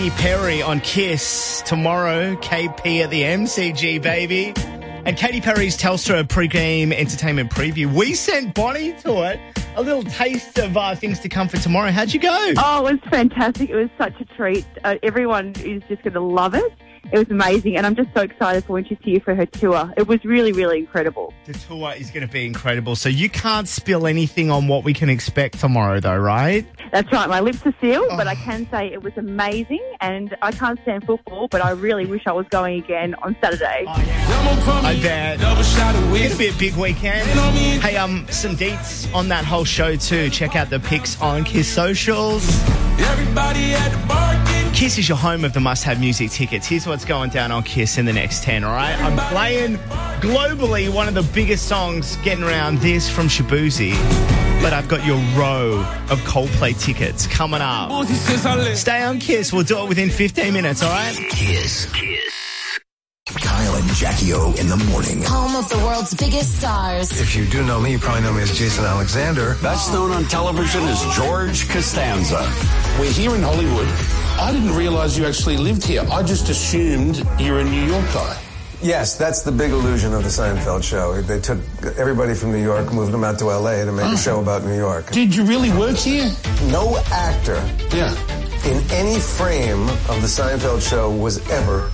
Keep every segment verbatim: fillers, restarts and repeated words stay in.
Katy Perry on Kiss tomorrow. K P at the M C G, baby. And Katy Perry's Telstra pre-game entertainment preview. We sent Bonnie to it. A little taste of uh, things to come for tomorrow. How'd you go? Oh, it was fantastic. It was such a treat. Uh, everyone is just going to love it. It was amazing, and I'm just so excited for when she's here for her tour. It was really, really incredible. The tour is going to be incredible. So you can't spill anything on what we can expect tomorrow, though, right? That's right. My lips are sealed, Oh. but I can say it was amazing, and I can't stand football, but I really wish I was going again on Saturday. Oh, yeah. I bet. It's going to be a big weekend. Hey, um, some deets on that whole show, too. Check out the pics on Kiss Socials. Everybody at the bar getting Kiss is your home of the must-have music tickets. Here's what's going down on Kiss in the next ten, all right? I'm playing globally one of the biggest songs getting around, this from Shabuzi. But I've got your row of Coldplay tickets coming up. He says I live. Stay on Kiss. We'll do it within fifteen minutes, all right? Kiss. Kiss. Kyle and Jackie O in the morning. Home of the world's biggest stars. If you do know me, you probably know me as Jason Alexander. Best known on television as George Costanza. We're here in Hollywood. I didn't realize you actually lived here. I just assumed you're a New York guy. Yes, that's the big illusion of the Seinfeld show. They took everybody from New York, moved them out to L A to make a show about New York. Did you really work here? No actor Yeah. in any frame of the Seinfeld show was ever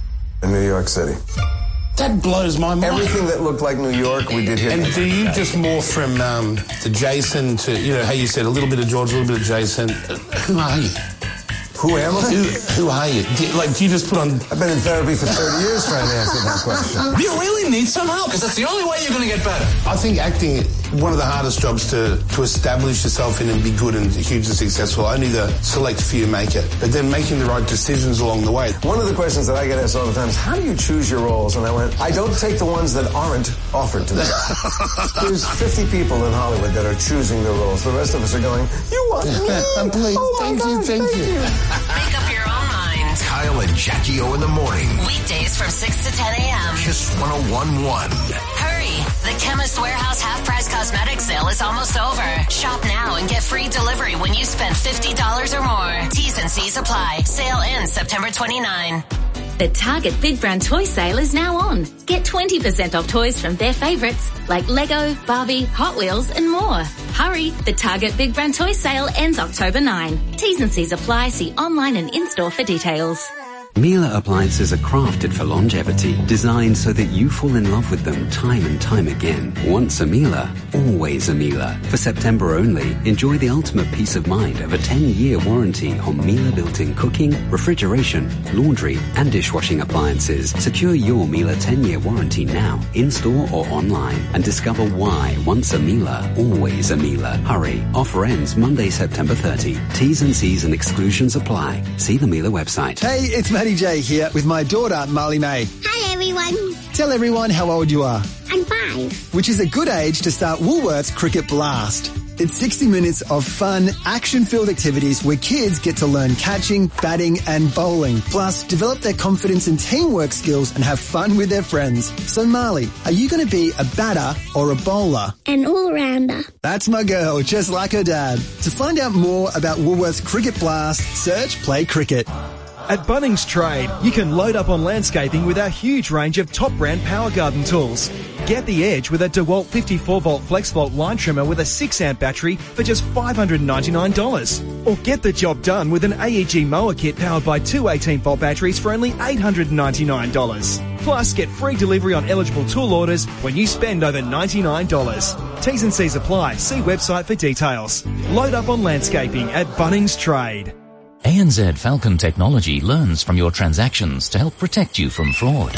in New York City. That blows my mind. Everything that looked like New York, we did here. And do you just morph from um, the Jason to, you know, how you said a little bit of George, a little bit of Jason? Uh, who are you? Who am I? Who, who are you? Do you? Like, do you just put on... I've been in therapy for thirty years trying to answer that question. You really need some help, because that's the only way you're going to get better. I think acting, one of the hardest jobs to, to establish yourself in and be good and hugely successful. Only the select few make it. But then making the right decisions along the way. One of the questions that I get asked all the time is, how do you choose your roles? And I went, I don't take the ones that aren't offered to me. There's fifty people in Hollywood that are choosing their roles. The rest of us are going, you want me? Please, Oh my thank you, gosh, thank you. Make up your own mind. Kyle and Jackie O in the morning. Weekdays from six to ten a.m. Kiss one oh one point one. Hurry! The Chemist Warehouse half-price cosmetic sale is almost over. Shop now and get free delivery when you spend fifty dollars or more. T's and C's apply. Sale ends September twenty-ninth. The Target Big Brand Toy Sale is now on. Get twenty percent off toys from their favourites like Lego, Barbie, Hot Wheels and more. Hurry, the Target Big Brand Toy Sale ends October ninth. T's and C's apply. See online and in-store for details. Miele appliances are crafted for longevity, designed so that you fall in love with them time and time again. Once a Miele, always a Miele. For September only, enjoy the ultimate peace of mind of a ten-year warranty on Miele built-in cooking, refrigeration, laundry and dishwashing appliances. Secure your Miele ten-year warranty now, in-store or online, and discover why once a Miele, always a Miele. Hurry, offer ends Monday, September thirtieth. T's and C's and exclusions apply. See the Miele website. Hey, it's Matty J here with my daughter, Marley May. Hi, everyone. Tell everyone how old you are. I'm five. Which is a good age to start Woolworths Cricket Blast. It's sixty minutes of fun, action-filled activities where kids get to learn catching, batting and bowling. Plus, develop their confidence and teamwork skills and have fun with their friends. So, Marley, are you going to be a batter or a bowler? An all-rounder. That's my girl, just like her dad. To find out more about Woolworths Cricket Blast, search Play Cricket. At Bunnings Trade, you can load up on landscaping with our huge range of top brand power garden tools. Get the edge with a DeWalt fifty-four volt FlexVolt line trimmer with a six amp battery for just five hundred ninety-nine dollars. Or get the job done with an A E G mower kit powered by two eighteen volt batteries for only eight hundred ninety-nine dollars. Plus, get free delivery on eligible tool orders when you spend over ninety-nine dollars. T's and C's apply. See website for details. Load up on landscaping at Bunnings Trade. A N Z Falcon Technology learns from your transactions to help protect you from fraud.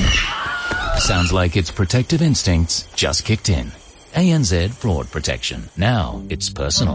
Sounds like its protective instincts just kicked in. A N Z Fraud Protection. Now it's personal.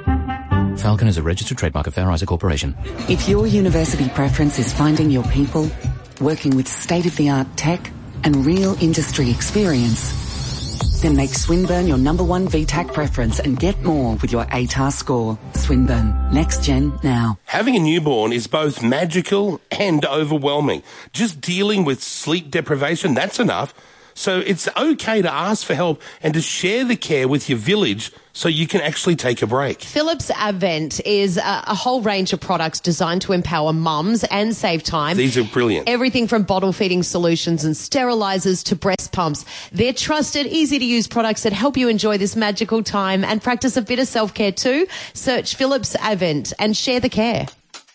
Falcon is a registered trademark of Fair Isaac Corporation. If your university preference is finding your people, working with state-of-the-art tech and real industry experience, then make Swinburne your number one V TAC preference and get more with your A T A R score. Swinburne. Next gen now. Having a newborn is both magical and overwhelming. Just dealing with sleep deprivation, that's enough. So it's okay to ask for help and to share the care with your village so you can actually take a break. Philips Avent is a, a whole range of products designed to empower mums and save time. These are brilliant. Everything from bottle feeding solutions and sterilizers to breast pumps. They're trusted, easy-to-use products that help you enjoy this magical time and practice a bit of self-care too. Search Philips Avent and share the care.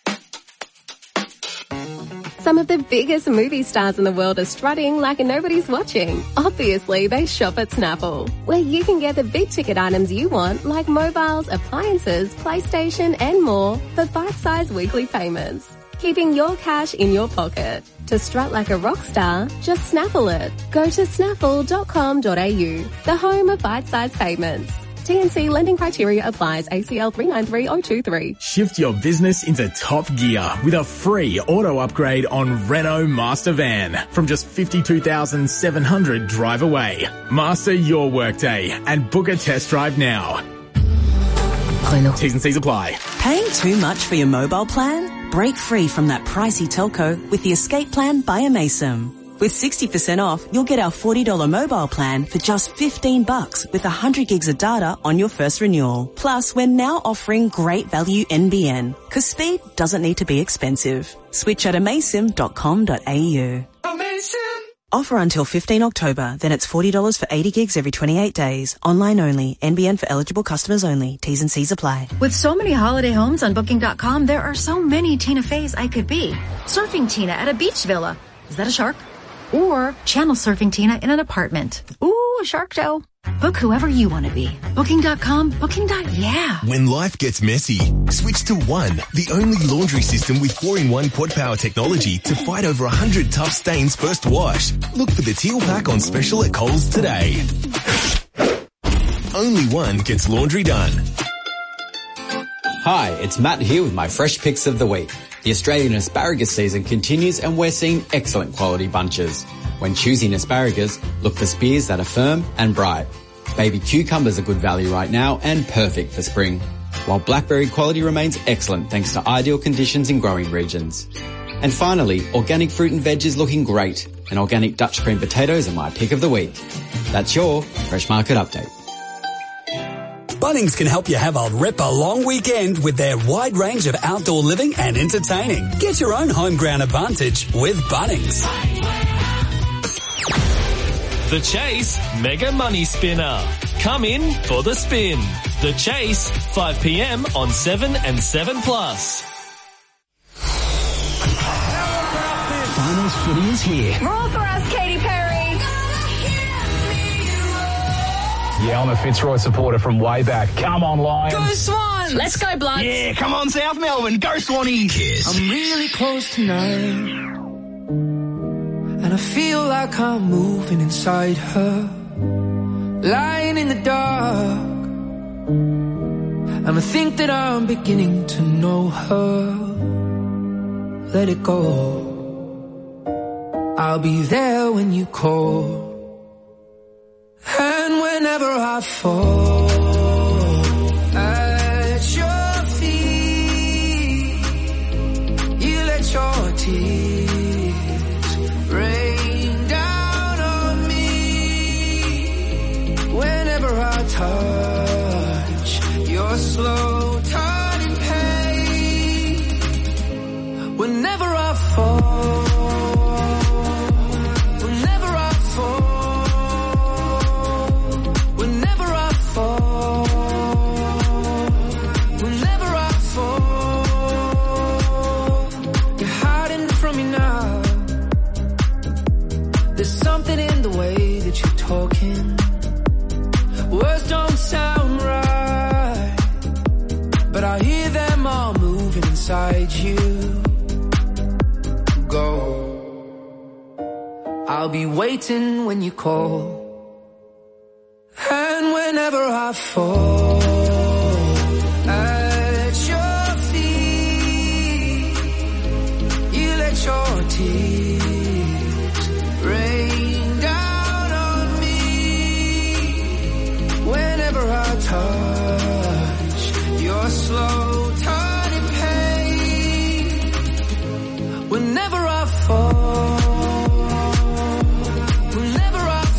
Some of the biggest movie stars in the world are strutting like nobody's watching. Obviously, they shop at Snaffle, where you can get the big-ticket items you want, like mobiles, appliances, PlayStation, and more, for bite-sized weekly payments, keeping your cash in your pocket. To strut like a rock star, just Snaffle it. Go to snaffle dot com dot a u, the home of bite-sized payments. T N C lending criteria applies. A C L three nine three zero two three. Shift your business into top gear with a free auto upgrade on Renault Master Van from just fifty-two thousand seven hundred dollars drive away. Master your workday and book a test drive now. Renault. T's and C's apply. Paying too much for your mobile plan? Break free from that pricey telco with the Escape Plan by Amaysim. With sixty percent off, you'll get our forty dollars mobile plan for just fifteen bucks with one hundred gigs of data on your first renewal. Plus, we're now offering great value N B N, because speed doesn't need to be expensive. Switch at amaysim dot com dot a u. Amaysim! Offer until fifteenth October, then it's forty dollars for eighty gigs every twenty-eight days. Online only. N B N for eligible customers only. T's and C's apply. With so many holiday homes on booking dot com, there are so many Tina Feys I could be. Surfing Tina at a beach villa. Is that a shark? Or channel surfing Tina in an apartment. Ooh, a shark show. Book whoever you want to be. booking dot com, booking. Yeah. When life gets messy, switch to One, the only laundry system with four in one quad power technology to fight over one hundred tough stains first wash. Look for the teal pack on special at Coles today. Only One gets laundry done. Hi, it's Matt here with my fresh picks of the week. The Australian asparagus season continues and we're seeing excellent quality bunches. When choosing asparagus, look for spears that are firm and bright. Baby cucumbers are good value right now and perfect for spring, while blackberry quality remains excellent thanks to ideal conditions in growing regions. And finally, organic fruit and veg is looking great, and organic Dutch cream potatoes are my pick of the week. That's your Fresh Market Update. Bunnings can help you have a ripper long weekend with their wide range of outdoor living and entertaining. Get your own home ground advantage with Bunnings. The Chase Mega Money Spinner. Come in for the spin. The Chase, five p m on seven and seven plus. Finals footy is here. Roll for us, Katy Perry. Yeah, I'm a Fitzroy supporter from way back. Come on, Lions. Go Swans! Let's go, Bloods. Yeah, come on, South Melbourne. Go Swannies. Kiss. I'm really close tonight, and I feel like I'm moving inside her, lying in the dark, and I think that I'm beginning to know her. Let it go. I'll be there when you call. And whenever I fall at your feet, you let your tears rain down on me. Whenever I touch your slow turning pain, whenever I fall, whenever I fall, talking. Words don't sound right, but I hear them all moving inside you. Go. I'll be waiting when you call. And whenever I fall at your feet, you let your tears rain down on me. Whenever I touch your slow turning pain, whenever I fall, whenever I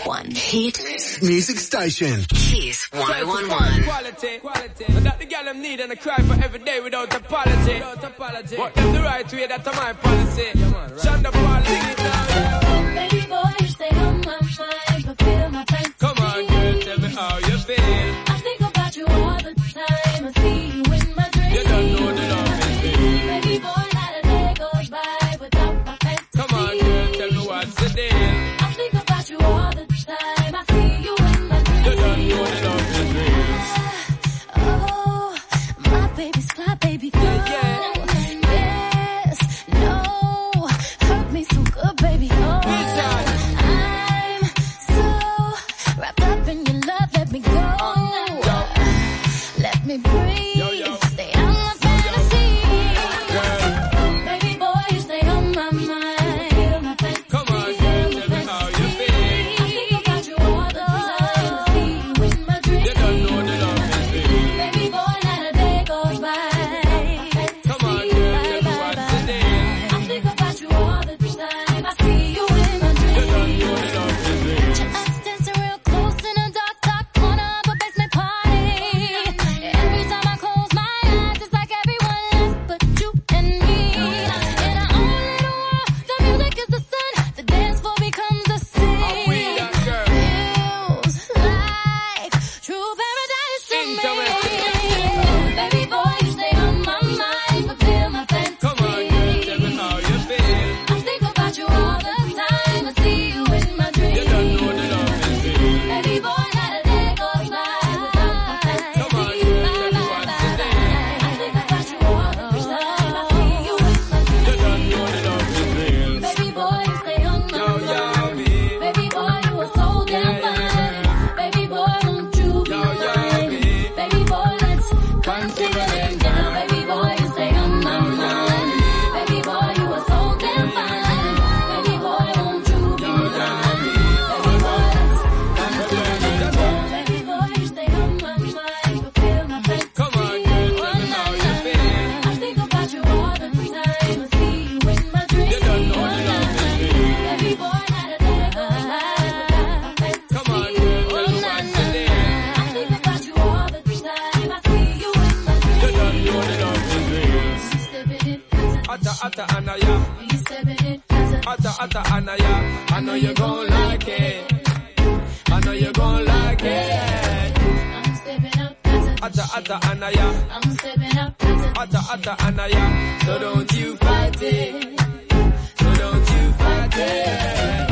one. Hit music station. Kiss one oh one one. Quality, quality. And that the girl them need and I cry for every day without apology. Without apology. What them the right way, that's my policy. Yeah, man, right. Shonda Paul, sing it now. Baby boy, you stay on my mind, fulfill my fantasy. Come on, girl, tell me how you feel. I think about you all the time. I see you in my dreams. You don't know the love is real. Baby boy, not a day goes by without my fantasy. Come on, girl, tell me what's the deal. I think about you all the time. I see you in my dreams. You don't know the love is real. Oh, my baby's fly, baby girl. Yeah, yeah. Yes, no, hurt me so good, baby. Oh, I'm so wrapped up in your love. Let me go. Let me breathe. Yo, yo. Stay on my fantasy. Baby boy, you stay on my mind. Feel my fantasy. Come on, girl, tell me how you feel. I think about you all the time. I see you in my dreams. You don't know the love is real. Baby boy, not a day goes by. Come on, girl, tell me what's the deal. I think about you all the time. I see you in my dreams. You don't know the love is real. Us dancing real close in a dark, dark corner of a basement party. Every time I close my eyes, it's like everyone else but you and me. In our own little world, the music is the sun, the dance floor becomes the sea. I'm with that girl. Feels like true paradise to me. Baby boy, you stay on my mind, fulfill my fantasy. Come on, girl, tell me how you feel. I think about you all the time. I see you in my dreams. You don't know the love is real. Baby boy, not a day goes by without my fantasy. Come on, girl, tell me what's the deal. I think about you all the time. I see you in my dreams. You don't know the love is real. Baby boy, you stay on my Yo, mind. yo, me. Baby boy, you are so damn fine. Baby boy, won't you be Yo, yo, mine? me. Baby boy, let's come together down. Baby boy, you stay on my mind. Baby boy, you are so damn fine. Baby boy, won't you be mine? Baby boy, let's come together down. Baby boy, you stay on my mind. Fulfill my fantasy. Come on, girl, tell me how you feel. I think about you all the time. I see you in my dreams. You don't know the love is real. Baby boy, not a day goes by without my fantasy. Come on, girl, tell me what's the deal. I think about you all the time. I see you in my dreams. You don't know the love is real. Stepping in, Atta, atta, anaya. you stepping in, Atta, atta, anaya. I know you gon' like it. I know you gon' like it. I'm stepping up, Atta, atta, anaya. I'm stepping up, Atta, atta, anaya. So don't you fight it. So don't you fight it.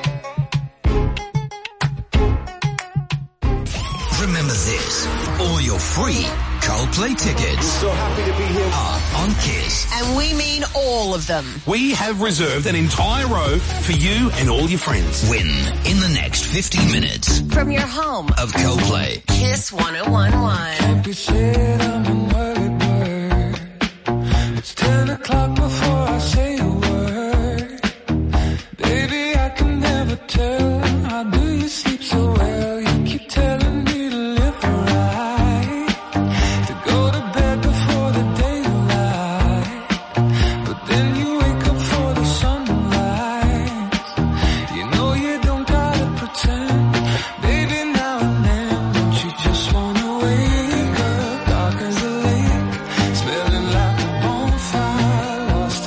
Remember this, all your free Coldplay tickets So happy to be here. are on Kiss. And we mean all of them. We have reserved an entire row for you and all your friends. Win in the next fifty minutes From your home. of Coldplay. Kiss one oh one one. Be said I'm an early bird. It's ten o'clock before I say a word. Baby, I can never tell. How do you sleep so well? You keep telling me to live right, to go to bed before the daylight. But then you wake up for the sunrise. You know you don't gotta pretend. Baby, now and then, don't you just wanna wake up dark as a lake, smelling like a bonfire, lost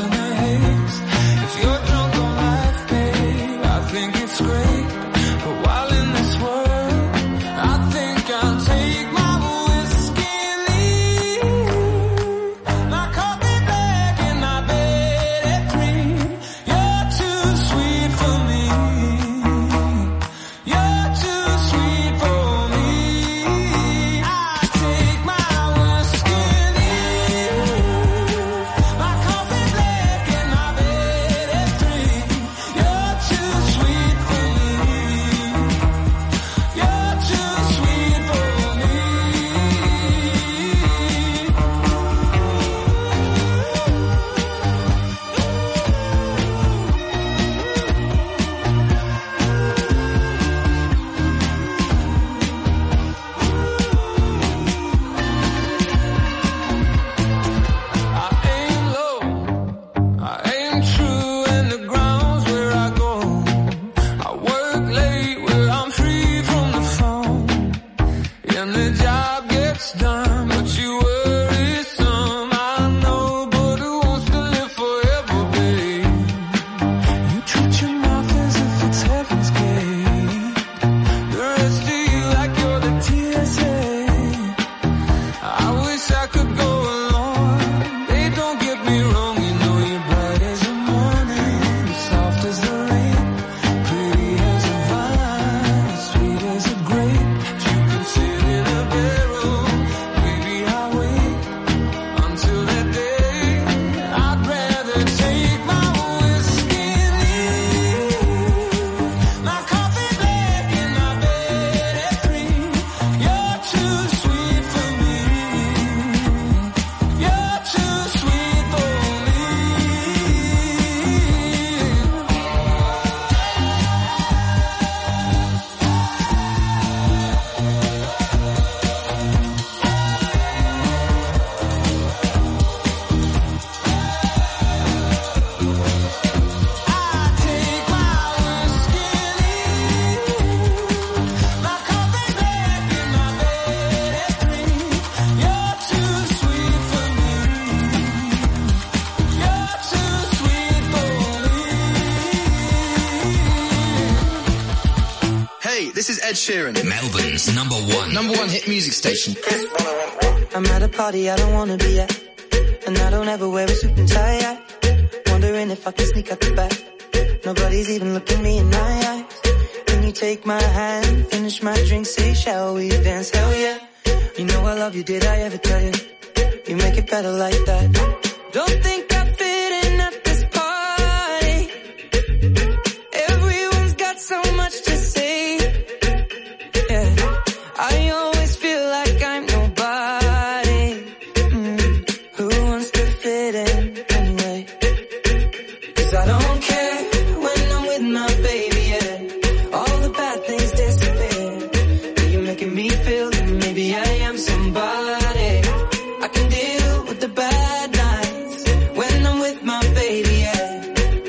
Hey, this is Ed Sheeran. Melbourne's number one. Number one hit music station. I'm at a party I don't wanna be at, and I don't ever wear a suit and tie yet. Wondering if I can sneak out the back. Nobody's even looking me in my eyes. Can you take my hand, finish my drink, say shall we dance? Hell yeah. You know I love you, did I ever tell you? You make it better like that. Don't think I fit in at this party. Everyone's got so much to say. Yeah, I always feel like I'm nobody. Mm. Who wants to fit in anyway? 'Cause I don't care when I'm with my baby, yeah. All the bad things disappear. You're making me feel that maybe I am somebody. I can deal with the bad nights when I'm with my baby, yeah.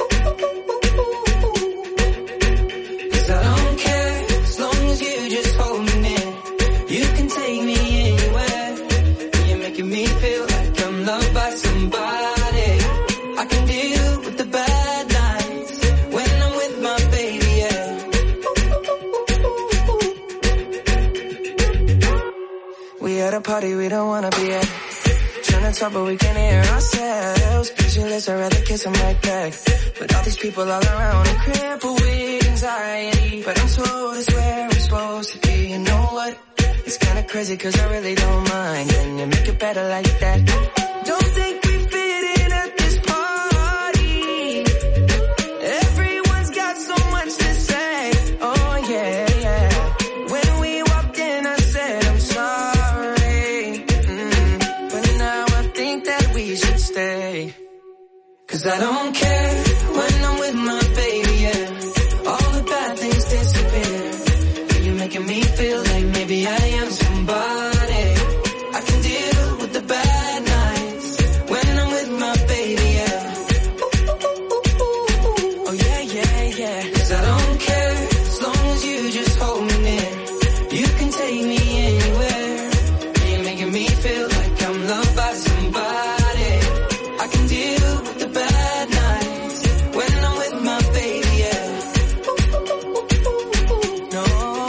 'Cause I don't care as long as you just hold me near. You can take me anywhere. You're making me feel like I'm loved by somebody. I can deal with the bad nights when I'm with my baby, yeah. We at a party we don't wanna be at. Trying to talk but we can't hear ourselves. Pictureless, I'd rather kiss them right back. But all these people all around are crippled with anxiety. But I'm told it's where I'm supposed to be. You know what? It's kinda crazy 'cause I really don't mind. Can you make it better like that? Don't think we fit in at this party. Everyone's got so much to say. Oh yeah, yeah. When we walked in I said I'm sorry. Mm. But now I think that we should stay. 'Cause I don't care when I'm with my baby, yeah. All the bad things disappear. You're making me feel like maybe I am somebody. I can deal with the bad nights when I'm with my baby, yeah. Oh yeah, yeah, yeah. 'Cause I don't care as long as you just hold me near. You can take me anywhere. You're making me feel like I'm loved by somebody. I can deal with the bad nights when I'm with my baby, yeah. No,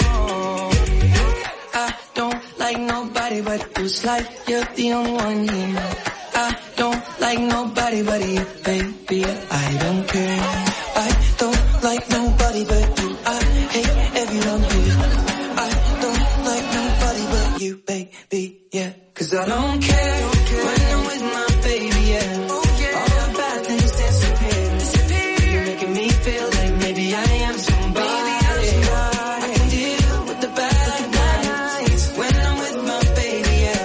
I don't like nobody but you. It's like you're the only one here. I don't like nobody but you, baby. I don't care. I don't like nobody but you. I hate everyone here. I don't like nobody but you, baby, yeah. 'Cause I don't care when I'm with my baby, yeah. All the bad things disappear. You're making me feel like maybe I am somebody. I can deal with the bad nights when I'm with my baby, yeah.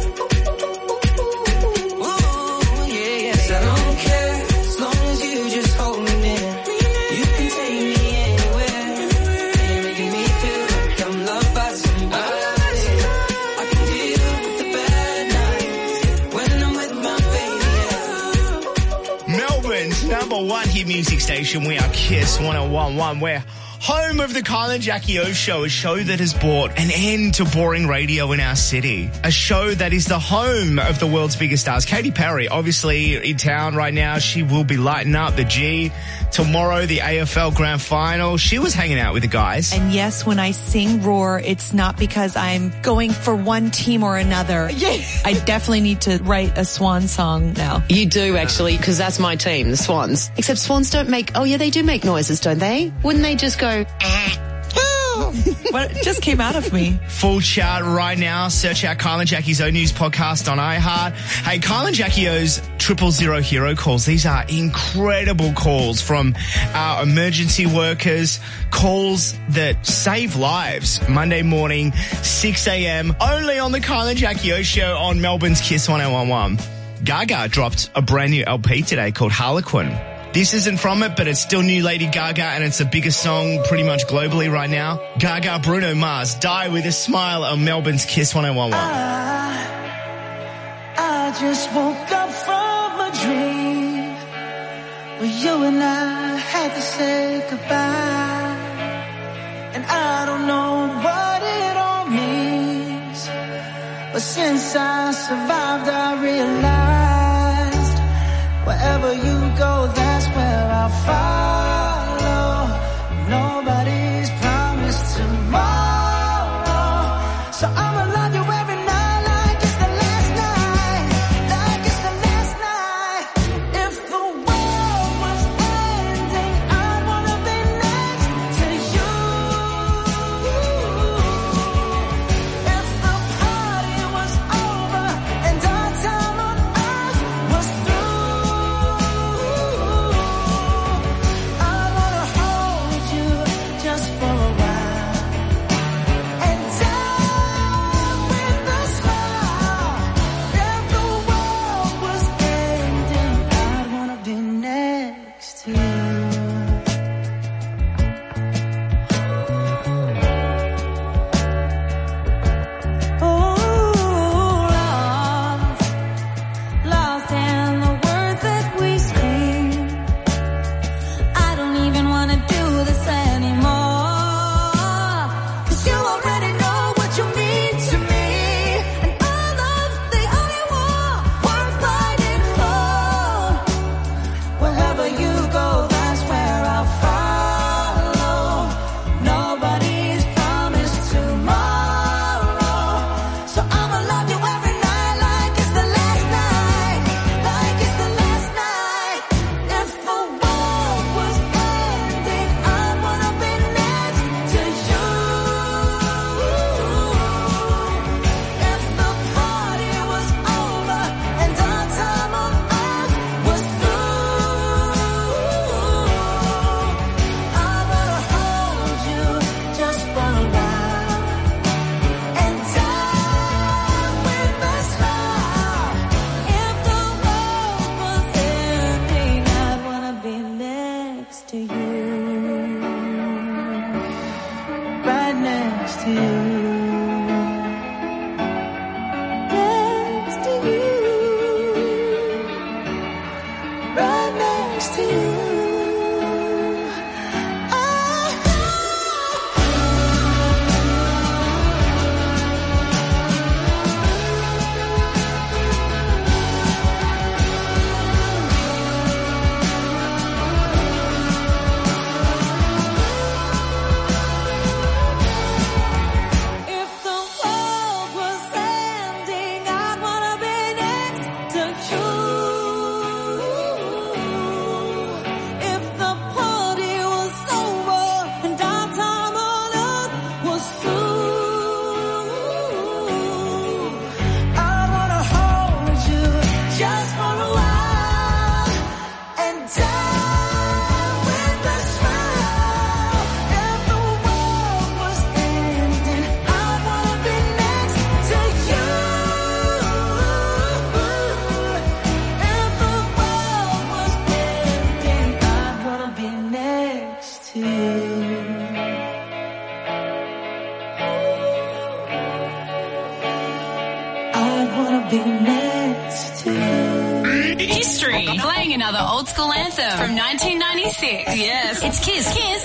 Ooh, yeah, yeah. 'Cause I don't care as long as you just hold me near. You can take me anywhere. You're making me feel like I'm loved by somebody. I can deal with the bad nights when I'm with my baby, yeah. Melbourne's number one hit music station. We are Kiss one oh one point one. We're home of the Kyle and Jackie O Show, a show that has brought an end to boring radio in our city. A show that is the home of the world's biggest stars. Katy Perry, obviously in town right now. She will be lighting up the G. Tomorrow, the A F L Grand Final. She was hanging out with the guys. And yes, when I sing Roar, it's not because I'm going for one team or another. Yeah. I definitely need to write a swan song now. You do, actually, because that's my team, the Swans. Except swans don't make... Oh, yeah, they do make noises, don't they? Wouldn't they just go... Well, it just came out of me. Full chart right now. Search out Kyle and Jackie's O News podcast on iHeart. Hey, Kyle and Jackie O's triple zero hero calls. These are incredible calls from our emergency workers. Calls that save lives. Monday morning, six a.m. Only on the Kyle and Jackie O Show on Melbourne's Kiss one oh one point one. Gaga dropped a brand new L P today called Harlequin. This isn't from it, but it's still new Lady Gaga, and it's the biggest song pretty much globally right now. Gaga, Bruno Mars, Die With a Smile on Melbourne's Kiss one oh one point one. I, I just woke up from a dream where you and I had to say goodbye. And I don't know what it all means, but since I survived, I realized wherever you go, that's where I'll follow. Nobody's promised tomorrow. next to you. Next to you. Right next to you. History. Playing another old school anthem from nineteen ninety-six. Yes, it's Kiss. Kiss.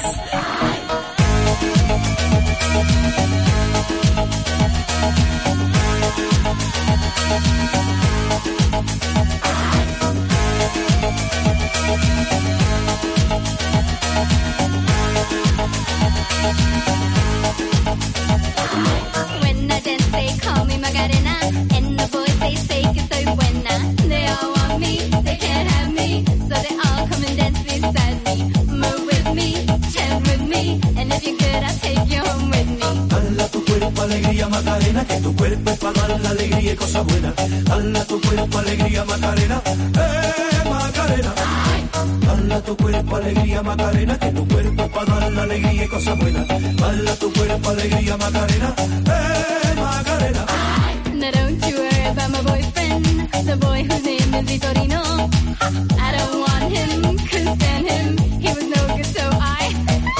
When I dance, they call me Macarena, and the boys they say que soy buena. They all want me, they can't have me, so they all come and dance beside me. Move with me, chant with me, and if you're good, I'll take you home with me. Hala tu cuerpo, alegría, Macarena, que tu cuerpo es para dar la alegría y cosas buenas. Hala tu cuerpo, alegría, Macarena, eh, Macarena. Hala tu cuerpo, alegría, Macarena, que tu cuerpo es para dar la alegría y cosas buenas. Hala tu cuerpo, alegría, Macarena, eh, Macarena. Now don't you worry about my boyfriend, the boy whose name is Vitorino. I don't want him, couldn't stand him, he was no good, so I...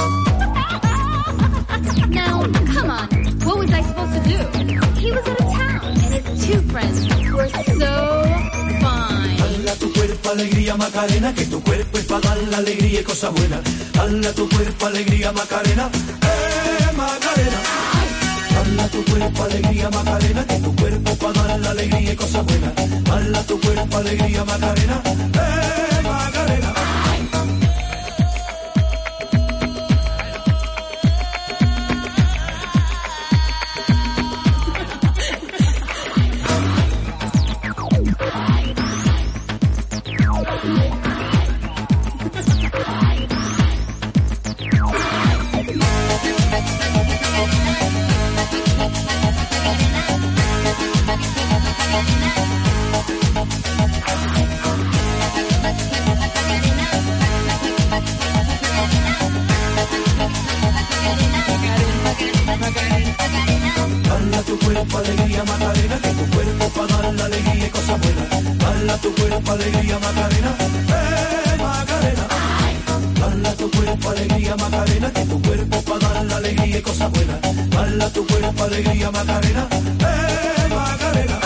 Now, come on, what was I supposed to do? He was out of town, and his two friends were so fine. Hala tu cuerpo, alegría, Macarena, que tu cuerpo es para dar la alegría y cosas buenas. Hala tu cuerpo, alegría, Macarena, eh, Macarena. Hala tu cuerpo, alegría, Macarena, que tu cuerpo es para dar la alegría y cosas buenas. Hala tu cuerpo, alegría, Macarena, eh, Macarena. Hala tu cuerpo, alegría, Macarena, que tu cuerpo es para dar la alegría y cosas buenas. Hala tu cuerpo, alegría, Macarena, eh, Macarena. Hala tu cuerpo, alegría, Macarena, que tu cuerpo es para dar la alegría y cosas buenas. Hala tu cuerpo, alegría, Macarena, eh, Macarena.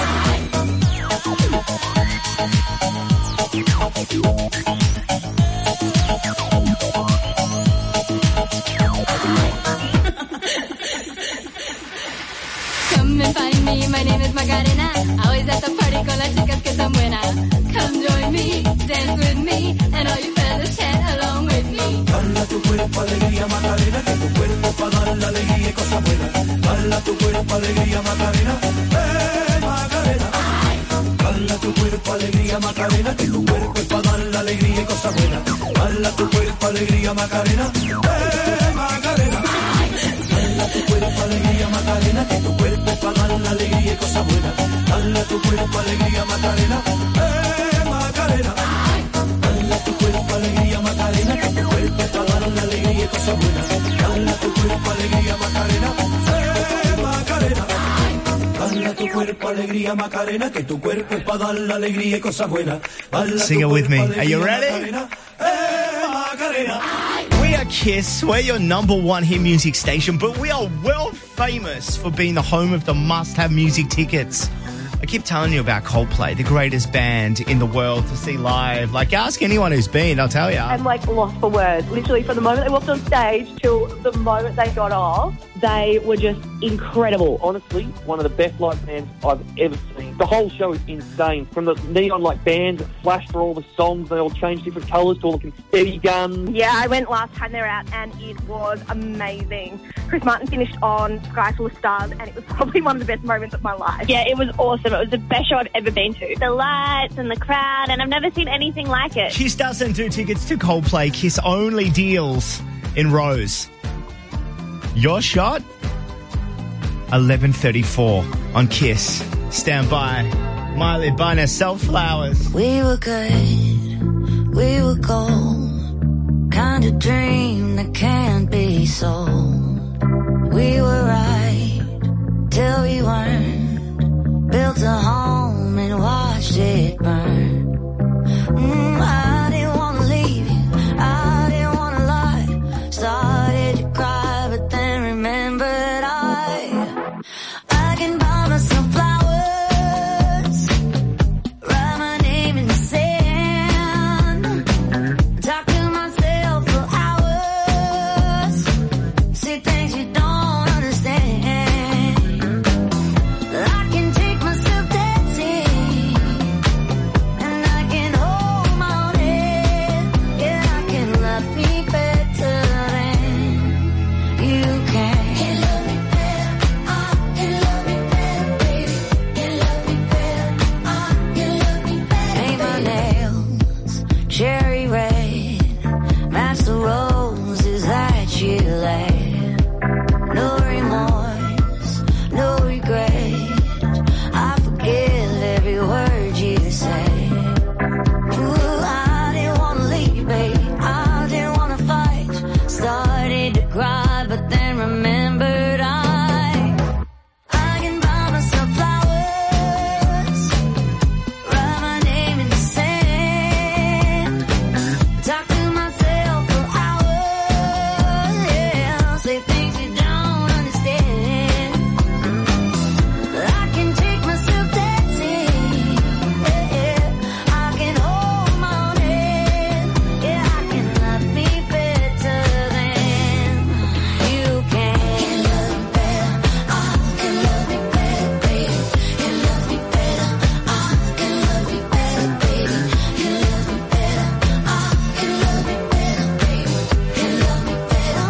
Come and find me, my name is Macarena. Always at the party con las chicas que son buenas. Come join me, dance with me, and all you fellas chant along with me. Hala tu cuerpo, alegría, Macarena, que tu cuerpo es para dar la alegría y cosas buenas. Hala tu cuerpo, alegría, Macarena, eh, Macarena. Hala tu cuerpo, alegría, Macarena, que tu cuerpo es para dar la alegría y cosas buenas. Hala tu cuerpo, alegría, Macarena, eh, Macarena. Hala tu cuerpo, alegría, Macarena, que tu cuerpo es para dar la alegría y cosas buenas. Hala tu cuerpo, alegría, Macarena, eh, Macarena. Hala tu cuerpo, alegría, Macarena, que tu cuerpo es para dar la alegría y cosas buenas. Hala tu cuerpo, alegría, Macarena, eh, Macarena. Hala tu cuerpo, alegría, Macarena, que tu cuerpo es para dar la alegría y cosas buenas. Sing it with me. Are you ready? Macarena, eh, Macarena. We are Kiss. We're your number one hit music station, but we are well famous for being the home of the must-have music tickets. I keep telling you about Coldplay, the greatest band in the world to see live. Like, ask anyone who's been, I'll tell you. I'm like lost for words. Literally from the moment they walked on stage till the moment they got off, they were just incredible. Honestly, one of the best live bands I've ever seen. The whole show is insane. From the neon like bands that flash for all the songs, they all change different colours to all the confetti guns. Yeah, I went last time they were out and it was amazing. Chris Martin finished on Sky Full of Stars and it was probably one of the best moments of my life. Yeah, it was awesome. It was the best show I've ever been to. The lights and the crowd, and I've never seen anything like it. Kiss doesn't do tickets to Coldplay. Kiss only deals in rows. Your shot? eleven thirty-four on Kiss. Stand by. Miley Bunner, Self-Flowers. We were good, we were gold, kind of dream that can't be sold. We were right till we weren't, built a home and watched it burn. Mm, I didn't want to leave you, I didn't want to lie, started to cry but then remembered I, I can buy myself flowers, write my name in the sand, talk to myself for hours, see things you don't understand. I can take myself dancing, and I can hold my own head. Yeah, I can love me better than you can. Can love me better, I can love me better, baby. Can love me better, I can love me better. Paint my nails cherry red, match the roses that you laid. No remorse, no regret, I forgive every word you say. Ooh, I didn't want to leave, babe, I didn't want to fight, started to cry but then remembered I, I can buy myself flowers, write my name in the sand, talk to myself for hours, yeah, say things you don't understand. I can take myself dancing, yeah, I can hold my own hand, yeah, I can love me better than you can. Can love me better, I can love me better, baby. Can love me better, I can love me better, baby. Can love me better, I can love me better, baby. Can love me better,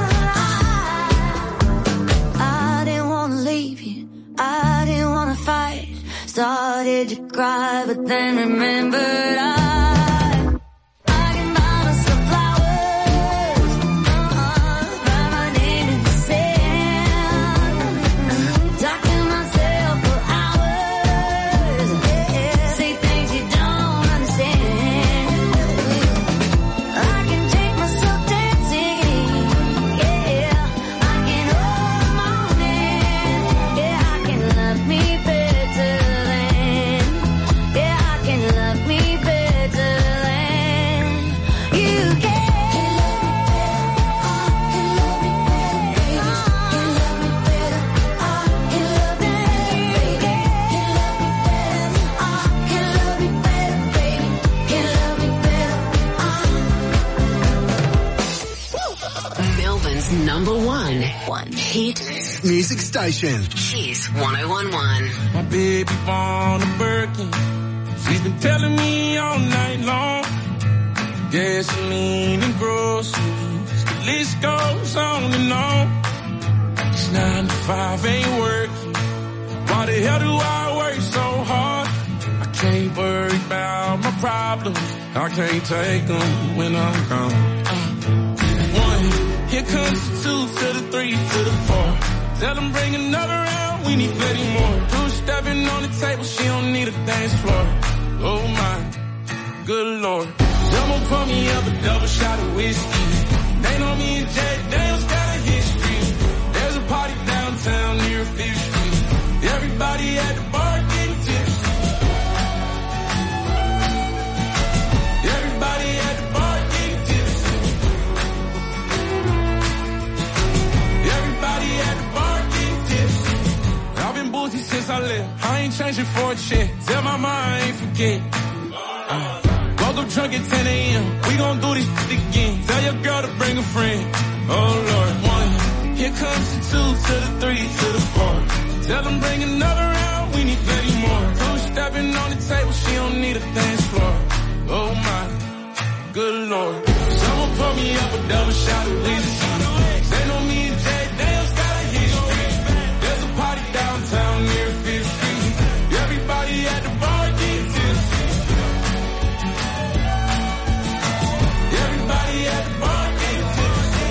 I, I didn't want to leave you, I didn't want to fight, started to cry but then remembered I, I can buy myself flowers, uh-uh, write my name in the sand, talk to myself for hours, yeah, say things you don't understand. I can take myself dancing, yeah, I can hold my own hand, yeah, I can love me better than, yeah, I can love me better than you can. Melbourne's number one, one hit Music station. Kiss one oh one one. My baby born a Birkin. She's been telling me all night long. Gasoline and groceries. The list goes on and on. It's nine to five ain't working. Why the hell do I work so hard? I can't worry about my problems. I can't take them when I'm gone. One, here comes the two to the three to the four. Tell them bring another round, we need plenty more. Two stepping on the table, she don't need a dance floor. Oh my, good lord. Someone pour me up a double shot of whiskey. They know me and Jack Daniels got a history. There's a party downtown near Fifth Street. Everybody at the bar getting tipsy. Everybody at the bar getting tipsy. since I left. I ain't changing for a check. Tell my mind I ain't forget. Uh, woke up drunk at ten a.m. We gon' do this shit again. Tell your girl to bring a friend. Oh Lord, one. Here comes the two to the three to the four. Tell them bring another round. We need plenty more. Two stepping on the table. She don't need a dance floor. Oh my, good Lord. Someone pour me up a double shot of whiskey. They know me and Jay Dale's got a history. There's a party downtown near Fifth Street. Everybody at the bar getting tipsy. Everybody at the bar getting tipsy.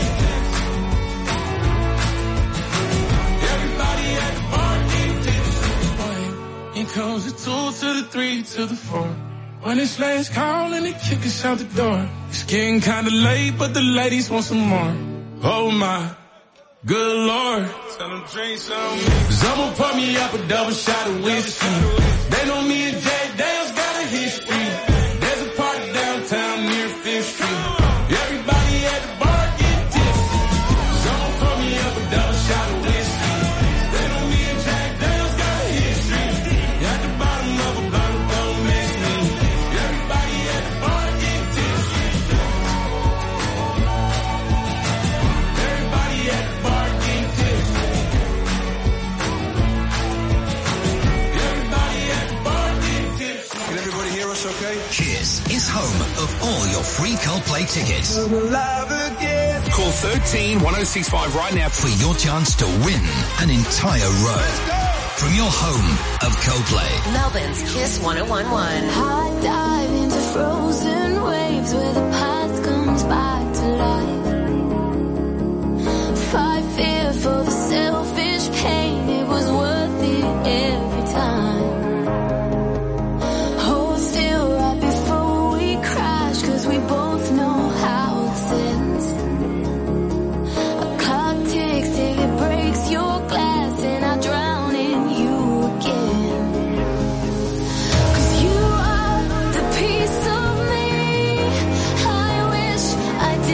Everybody at the bar getting tipsy. Here comes the two to the three to the four. When it's last call and they kick us out the door. It's getting kinda late, but the ladies want some more. Oh my, good Lord. Tell them drink some. Someone pour me up a double shot of whiskey. They know me and Jay Dale's got a history. There's a party downtown near Fifth Street. Everybody at the bar get tipsy. Someone pour me up a double shot of whiskey. They know me and Jay Dale's got a history. At the bottom of a bottle, don't mess me. Everybody at the bar get tipsy. Everybody at the bar get tipsy. Everybody at the bar get tipsy. Can everybody hear us okay? Kiss is home of all your free Coldplay tickets. Call thirteen one oh six five right now For your chance to win an entire row. From your home of Coldplay. Melbourne's Kiss one oh one point one. High dive into frozen waves where the past comes back to life. Fight fear for the selfish pain, it was worth it every time. Hold still right before we crash, cause we both know how this ends. A clock ticks till it breaks your glass and I drown in you again. Cause you are the piece of me I wish I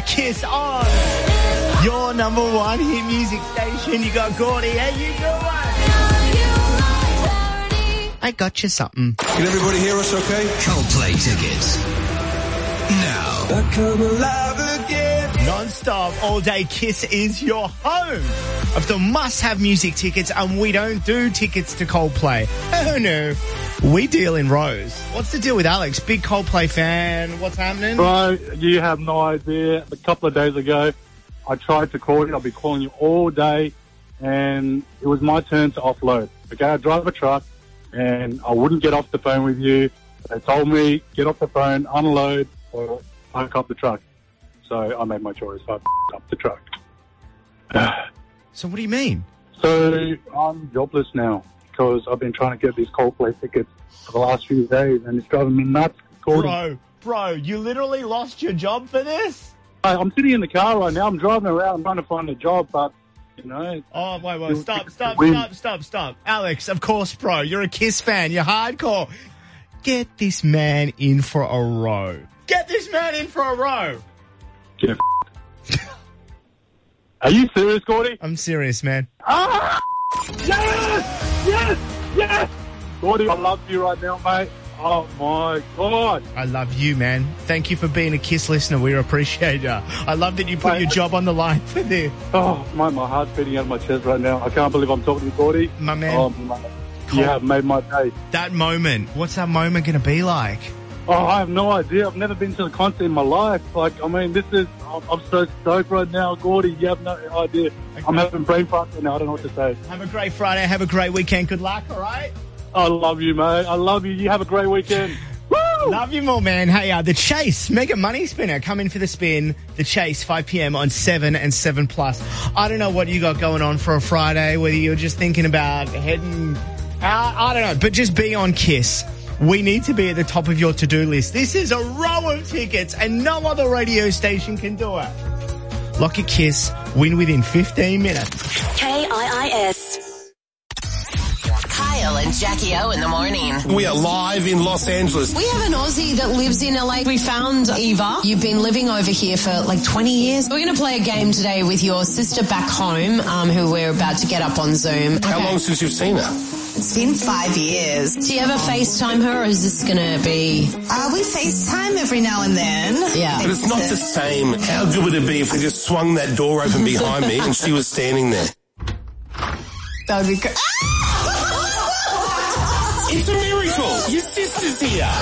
of Kiss on your number one hit music station. You got Gordy. How you doing? I got you something. Can everybody hear us okay? Coldplay tickets. Now. I come alive again. Non-stop, all-day Kiss is your home of the must-have music tickets, and we don't do tickets to Coldplay. Oh, no. We deal in rows. What's the deal with Alex? Big Coldplay fan. What's happening? Bro, you have no idea. A couple of days ago, I tried to call you. I've been calling you all day, and it was my turn to offload. Okay, I drive a truck, and I wouldn't get off the phone with you. They told me, get off the phone, unload, or park up the truck. So I made my choice. I f***ed up the truck. So what do you mean? So I'm jobless now because I've been trying to get these Coldplay tickets for the last few days, and it's driving me nuts. Gordy. Bro, bro, you literally lost your job for this? I- I'm sitting in the car right now. I'm driving around. I'm trying to find a job, but, you know. Oh, wait, wait, stop, stop, stop, stop, stop. Alex, of course, bro, you're a Kiss fan. You're hardcore. Get this man in for a row. Get this man in for a row. Get f***ed. Are you serious, Gordy? I'm serious, man. Ah! Yes! Yes! Yes! Gordy, I love you right now, mate. Oh, my God. I love you, man. Thank you for being a Kiss listener. We appreciate you. I love that you put Mate, your job on the line for this. Oh, mate, my heart's beating out of my chest right now. I can't believe I'm talking to you, Gordy. My man. Oh, mate. You have made my day. That moment, what's that moment going to be like? Oh, I have no idea. I've never been to a concert in my life. Like, I mean, this is, I'm, I'm so stoked right now, Gordy. You have no idea. Okay. I'm having brain fart right now. I don't know what to say. Have a great Friday. Have a great weekend. Good luck, all right? I love you, mate. I love you. You have a great weekend. Woo! Love you more, man. Hey, uh, the Chase Mega Money Spinner. Come in for the spin. The Chase, five p.m. on seven and seven plus. I don't know what you got going on for a Friday, whether you're just thinking about heading out. I don't know, but just be on Kiss. We need to be at the top of your to-do list. This is a row of tickets, and no other radio station can do it. Lock your Kiss. Win within fifteen minutes. K I I S. Kyle and Jackie O in the morning. We are live in Los Angeles. We have an Aussie that lives in L A. We found Eva. You've been living over here for like twenty years. We're going to play a game today with your sister back home, um, who we're about to get up on Zoom. How Okay. long since you've seen her? It's been five years. Do you ever FaceTime her, or is this going to be... Uh, we FaceTime every now and then. Yeah. But it's not the same. How good would it be if we just swung that door open behind me and she was standing there? That would be great. It's a miracle. Your sister's here.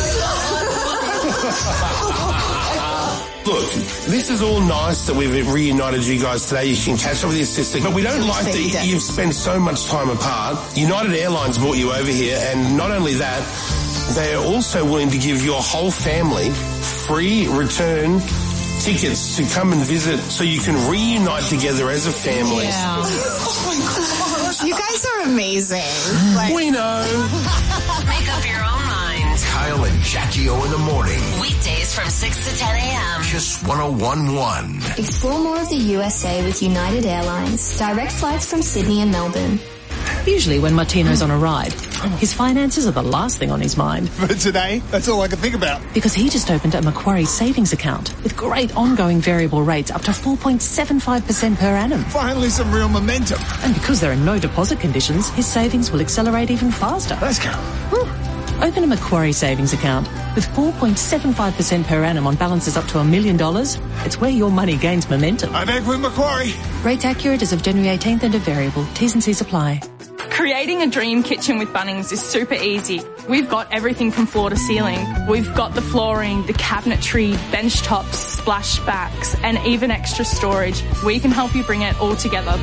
Look, this is all nice that we've reunited you guys today. You can catch up with your sister, but we don't like that you've spent so much time apart. United Airlines brought you over here, and not only that, they are also willing to give your whole family free return tickets to come and visit so you can reunite together as a family. Yeah. Oh my God. You guys are amazing. Like, we know. Make up your own mind. Kyle and Jackie O in the morning. Weekdays from six to ten a.m. Kiss one oh one point one. Explore more of the U S A with United Airlines. Direct flights from Sydney and Melbourne. Usually when Martino's on a ride, his finances are the last thing on his mind. But today, that's all I can think about. Because he just opened a Macquarie savings account with great ongoing variable rates up to four point seven five percent per annum. Finally some real momentum. And because there are no deposit conditions, his savings will accelerate even faster. Let's go. Whew. Open a Macquarie savings account with four point seven five percent per annum on balances up to a million dollars. It's where your money gains momentum. I bank with Macquarie. Rates accurate as of January eighteenth and are variable. T's and C's apply. Creating a dream kitchen with Bunnings is super easy. We've got everything from floor to ceiling. We've got the flooring, the cabinetry, bench tops, splashbacks, and even extra storage. We can help you bring it all together.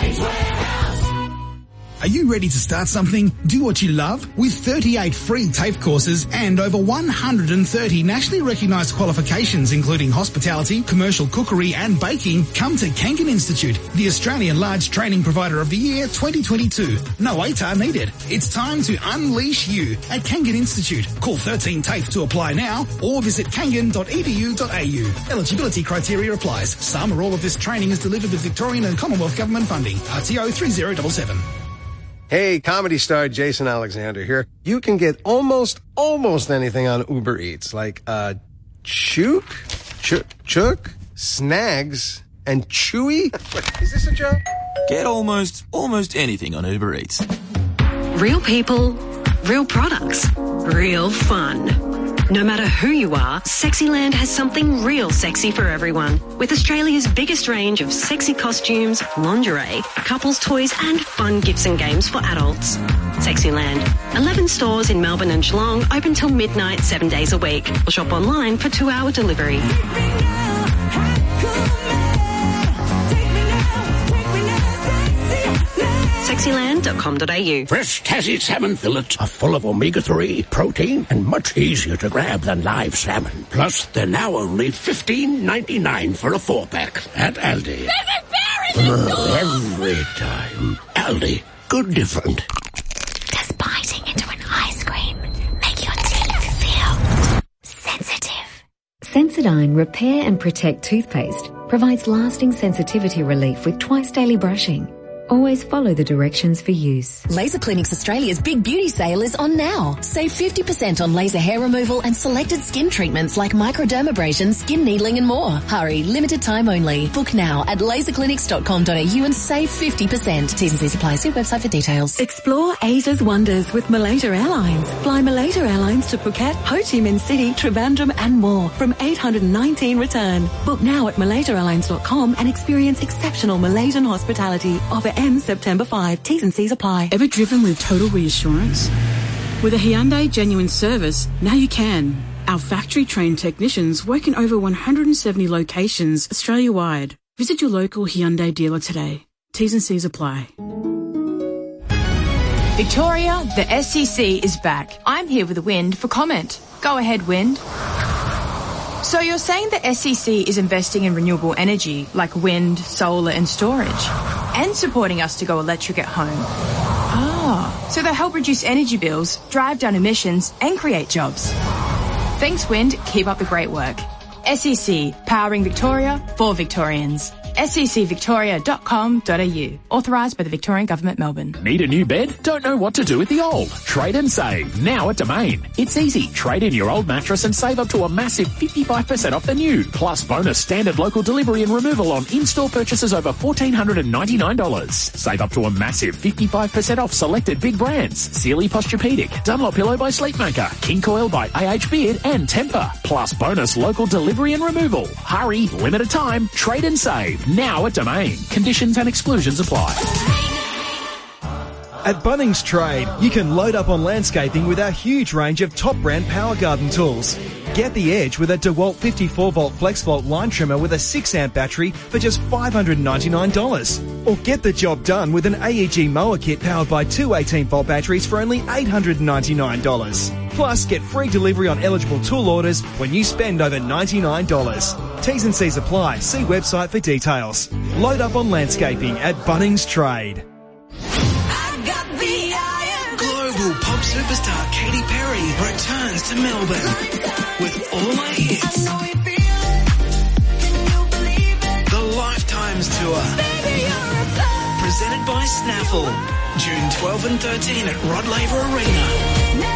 Are you ready to start something? Do what you love? With thirty-eight free TAFE courses and over one hundred thirty nationally recognised qualifications including hospitality, commercial cookery and baking, come to Kangan Institute, the Australian Large Training Provider of the Year twenty twenty-two. No A T A R needed. It's time to unleash you at Kangan Institute. Call thirteen TAFE to apply now or visit kangan dot e d u dot a u. Eligibility criteria applies. Some or all of this training is delivered with Victorian and Commonwealth Government funding. R T O three zero seven seven. Hey, comedy star Jason Alexander here. You can get almost, almost anything on Uber Eats, like, uh, chook, chook, chook, Snags and Chewy? Is this a joke? Get almost, almost anything on Uber Eats. Real people, real products, real fun. No matter who you are, Sexyland has something real sexy for everyone. With Australia's biggest range of sexy costumes, lingerie, couples toys and fun gifts and games for adults. Sexyland. eleven stores in Melbourne and Geelong, open till midnight, seven days a week. Or shop online for two-hour delivery. sexyland dot com dot a u. Fresh Tassie salmon fillets are full of omega three, protein, and much easier to grab than live salmon. Plus, they're now only fifteen ninety-nine for a four-pack at Aldi. This is embarrassing! Every time. Aldi. Good different. Does biting into an ice cream make your teeth feel sensitive? Sensodyne Repair and Protect toothpaste provides lasting sensitivity relief with twice daily brushing. Always follow the directions for use. Laser Clinics Australia's big beauty sale is on now. Save fifty percent on laser hair removal and selected skin treatments like microdermabrasion, skin needling and more. Hurry, limited time only. Book now at laser clinics dot com dot a u and save fifty percent. T's and C's apply. See website for details. Explore Asia's wonders with Malaysia Airlines. Fly Malaysia Airlines to Phuket, Ho Chi Minh City, Trivandrum and more from eight hundred nineteen return. Book now at malaysia airlines dot com and experience exceptional Malaysian hospitality. Offer ends September fifth. T's and C's apply. Ever driven with total reassurance? With a Hyundai Genuine Service, now you can. Our factory-trained technicians work in over one hundred seventy locations Australia-wide. Visit your local Hyundai dealer today. T's and C's apply. Victoria, the S C C is back. I'm here with Wind for comment. Go ahead, Wind. So you're saying the S C C is investing in renewable energy like wind, solar and storage and supporting us to go electric at home. Ah, so they'll help reduce energy bills, drive down emissions and create jobs. Thanks, Wind. Keep up the great work. S C C, powering Victoria for Victorians. S C C victoria dot com dot a u. Authorised by the Victorian Government, Melbourne. Need a new bed? Don't know what to do with the old? Trade and save. Now at Domain. It's easy. Trade in your old mattress and save up to a massive fifty-five percent off the new. Plus bonus standard local delivery and removal on in-store purchases over one thousand four hundred ninety-nine dollars. Save up to a massive fifty-five percent off selected big brands. Sealy Posturepedic, Dunlop Pillow by Sleepmaker, King Coil by A H Beard and Tempur. Plus bonus local delivery and removal. Hurry, limited time, trade and save. Now at Domain. Conditions and exclusions apply. At Bunnings Trade, you can load up on landscaping with our huge range of top brand power garden tools. Get the edge with a DeWalt fifty-four volt FlexVolt line trimmer with a six amp battery for just five hundred ninety-nine dollars. Or get the job done with an A E G mower kit powered by two eighteen volt batteries for only eight hundred ninety-nine dollars. Plus, get free delivery on eligible tool orders when you spend over ninety-nine dollars. T's and C's apply. See website for details. Load up on landscaping at Bunnings Trade. Global pop superstar Katy Perry returns to Melbourne with all her hits. The Lifetimes Tour. Presented by Snaffle. June twelfth and thirteenth at Rod Laver Arena.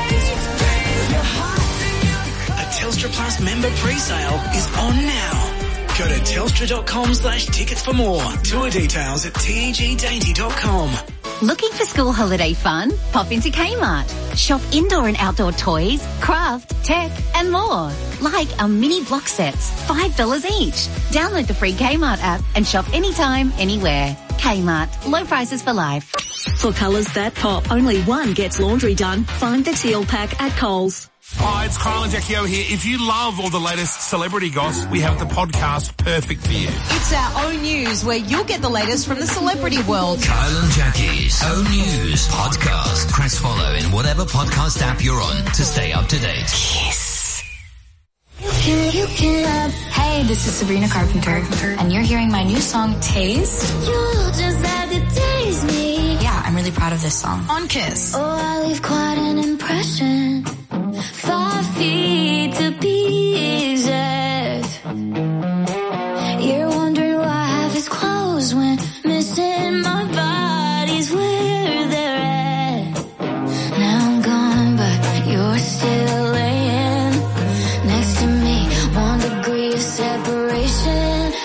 A Telstra Plus member pre-sale is on now. Go to telstra dot com slash tickets for more. Tour details at teg dainty dot com. Looking for school holiday fun? Pop into Kmart. Shop indoor and outdoor toys, craft, tech and more. Like our mini block sets, five dollars each. Download the free Kmart app and shop anytime, anywhere. Kmart. Low prices for life. For colours that pop, only one gets laundry done. Find the teal pack at Coles. Hi, it's Kyle and Jackie O here. If you love all the latest celebrity goss, we have the podcast perfect for you. It's our own news where you'll get the latest from the celebrity world. Kyle and Jackie's own news podcast. Press follow in whatever podcast app you're on to stay up to date. Yes. You can, you can. Hey, this is Sabrina Carpenter, and you're hearing my new song, Taste. You just had to taste me. Yeah, I'm really proud of this song. On Kiss. Oh, I leave quite an impression. Five feet to be exact. You're wondering why half is closed when missing my body's where they're at. Now I'm gone, but you're still laying next to me. One degree of separation.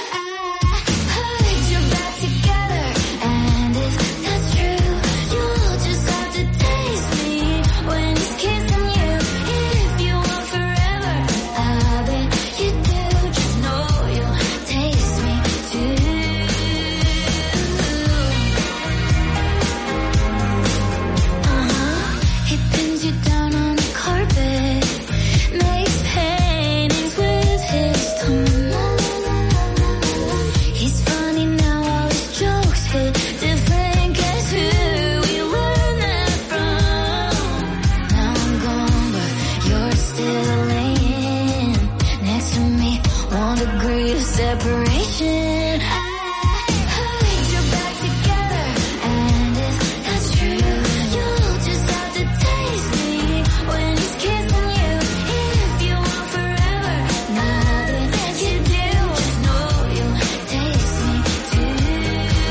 desperation. I heard you're back together, and if that's true, you'll just have to taste me when he's kissing you. If you want forever, nothing that you do, just know you'll taste me too.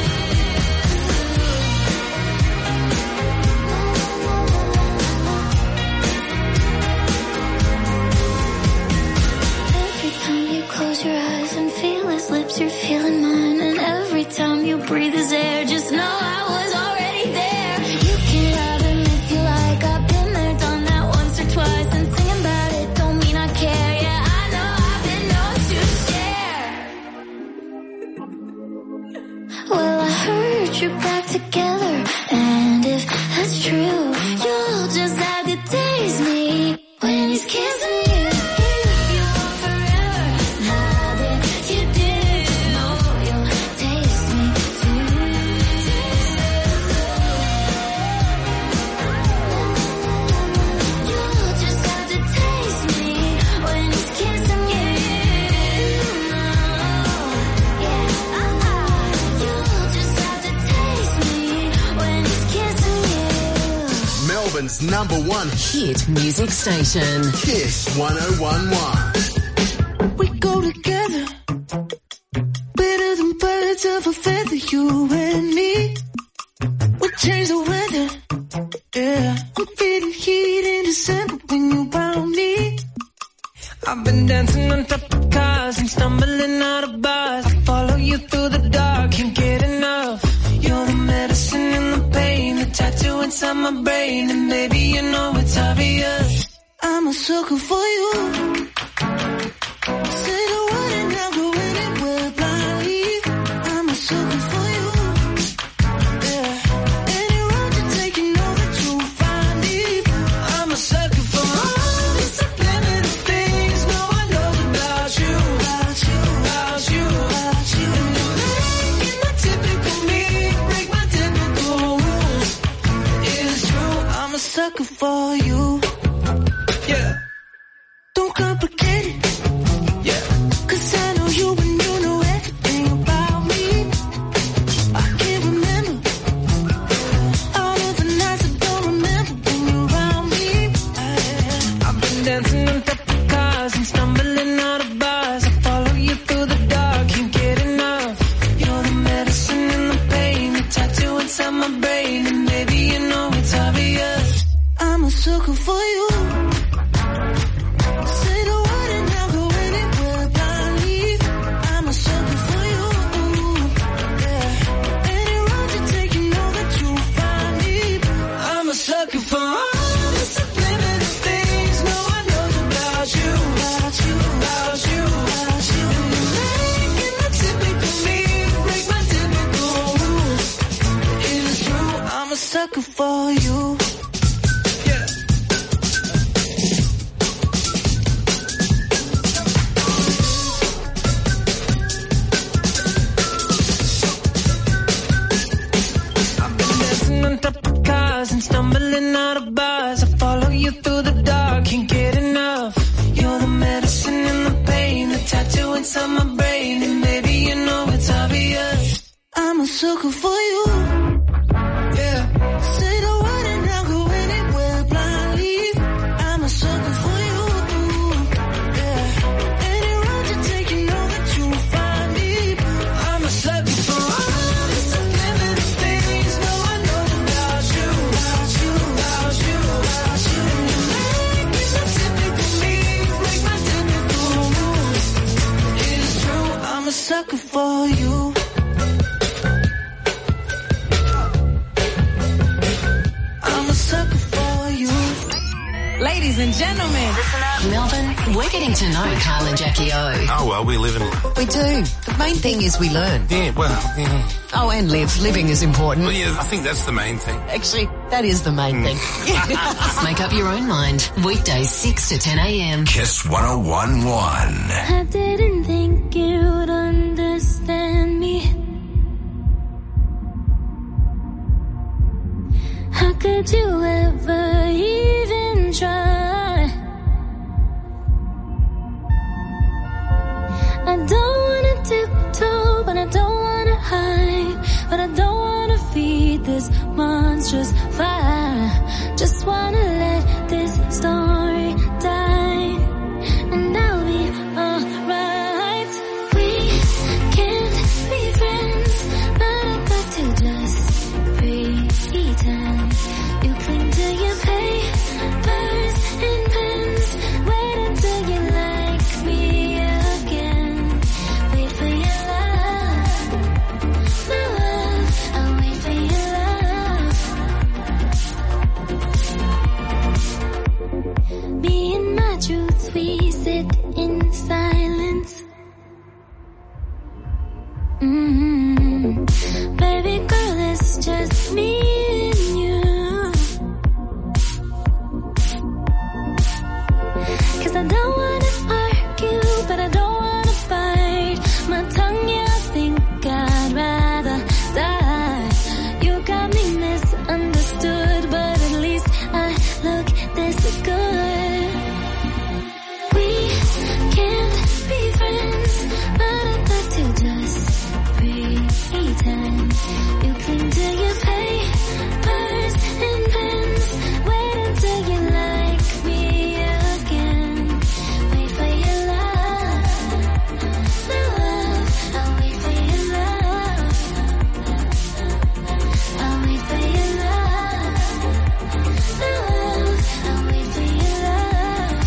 Every time you close your eyes and feel his lips, you're feeling mine. And every time you breathe his air, just know I was already there. You can love him if you like. I've been there, done that once or twice. And singing about it don't mean I care. Yeah, I know I've been known to share. Well, I heard you're back together, and if that's true, you'll just have to taste me when he's kissing you. If you want forever, nothing you do, know you'll taste me too. You'll just have to taste me when he's kissing you. Yeah, you'll just have to taste me when he's kissing you. Melbourne's number one Hit music station. Kiss one oh one one. We go together, better than birds of a feather, you and me. We change the weather, yeah. I'm feeling heat in December when you found me. I've been dancing on top of cars and stumbling out of bars. I follow you through the dark, can't get enough. You're the medicine and the pain, the tattoo inside my brain, and baby, you know it's obvious. I'm a sucker for you. Say the word and I'll go anywhere blindly. I'm a sucker for you. Yeah. Any road you take, you know that you'll find me. I'm a sucker for all the subliminal things. No one knows about you, about you, about you, about you. And you're making my typical me, break my typical rules. It's true, I'm a sucker for you. Yeah. Don't complicate it. Yeah. 'Cause I know you and you know everything about me. I can't remember all of the nights I don't remember when you're around me. I- I've been dancing on top of cars and stumbling out of bars. I follow you through the dark, can't get enough. You're the medicine and the pain, the tattoo inside my brain, and baby, you know it's obvious. I'm a sucker for you. Say the word and I'll go anywhere blindly. I'm a sucker for you. Yeah. Any road you take, you know that you'll find me. I'm a sucker for all the subliminal things. No one knows about you, about you, about you, about you. And you're making the typical me, break my typical rules. It's true, I'm a sucker for you. Yeah. I've been dancing on top of cars and stumbling out of bars. I follow you through the dark, can't get enough. You're the medicine and the pain, the tattoo inside my brain, and baby, you know it's obvious. I'm a sucker for you. Yeah. Say the word and I'll go anywhere blindly. I'm a sucker for you. Yeah. Any road you take, you know that you'll find me. I'm a sucker for all the subliminal things. No one knows about you, about you, about you, about you. And you're making my typical me, break my typical rules. It's true, I'm a sucker for you. I'm a sucker for you. Ladies and gentlemen, Melbourne, we're getting to know Carl and Jackie O. Oh, well, we live in... We do. The main thing is we learn. Yeah, well, yeah. Oh, and live. Living is important. Well, yeah, I think that's the main thing. Actually, that is the main thing. Make up your own mind. Weekdays six to ten a.m. Kiss one oh one one. I didn't think you'd understand me. How could you ever even try? I don't wanna tiptoe but I don't wanna feed this monstrous fire. Just wanna let this story die, and I'll be alright. We can't be friends, but I'd like to just pretend. You cling to your papers and pens, wait until you like me again. Wait for your love, my love, I'll wait for your love. Me and my truth, we sit in silence. Mm-hmm. Baby girl, it's just me and you. 'Cause I don't wanna argue, but I don't wanna bite my tongue, yeah, I think I'd rather die. You got me misunderstood, but at least I look this good. We can't be friends, but I'd like to just pretend. You cling to your papers and pens, wait until you like me again. Wait for your love, my love, I'll wait for your love. I'll wait for your love, my love, I'll wait for your love.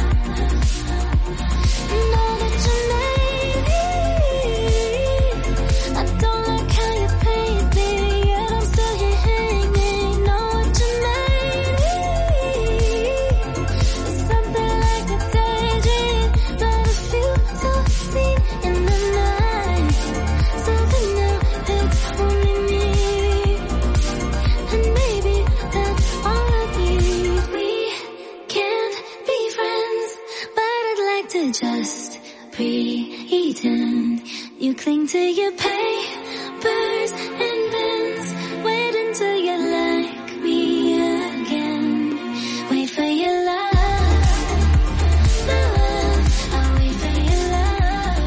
Know that you made me, I don't like how you paint me, yet I'm still here hanging. Know what you made me, it's something like a daydream, but it feels so seen in the night. Something new, it's only me, and maybe that's all I need. We can't be friends, but I'd like to just pretend. You cling to your papers and pens, wait until you like me again. Wait for your love, my love, I'll wait for your love.